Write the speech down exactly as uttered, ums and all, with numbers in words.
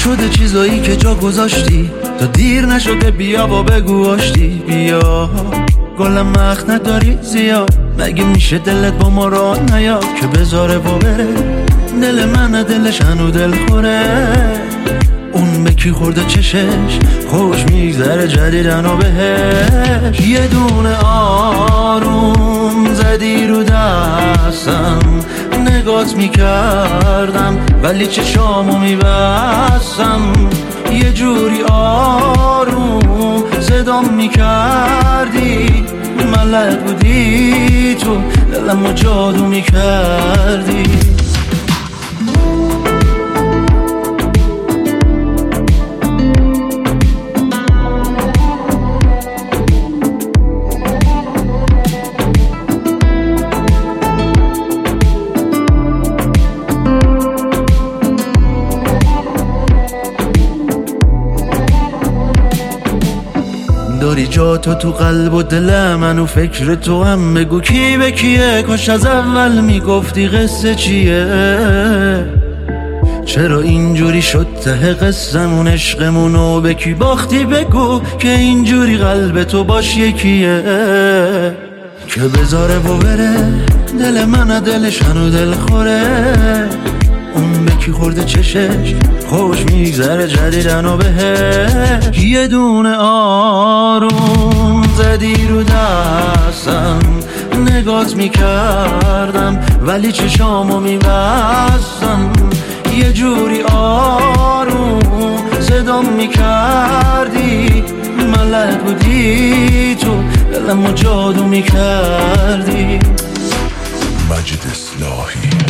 شده چیزایی که جا گذاشتی تا دیر نشده بیا و بگو آشتی. بیا گلم مخ نداری زیاد، مگه میشه دلت با ما را نیاد که بذاره و بره؟ دل من دلش هنو دل خوره، اون به کی خورده چشش خوش میگذره جدیدن و بهش. یه دونه آروم زدی رو دستم، نگات میکردم ولی چشامو میبستم. یه جوری آروم صدام میکردی، ملک بودی تو دلمو جادو میکردی. داری جا تو تو قلب و دل من و فکر تو هم، بگو کی به کیه؟ کاش از اول میگفتی قصه چیه. چرا اینجوری شد ته قصمون عشقمونو به کی باختی؟ بگو که اینجوری قلب تو باش یکیه که بذاره و بره. دل من دلش هنو دل خوره، اون به کی خورده چشش خوش میگذره جدیدن و بهش. یه دونه آروم زدی رو دستم، نگات میکردم ولی چشامو میبستم. یه جوری آروم صدام میکردی، ملک بودی تو دلمو جادو میکردی. مجید اصلاحی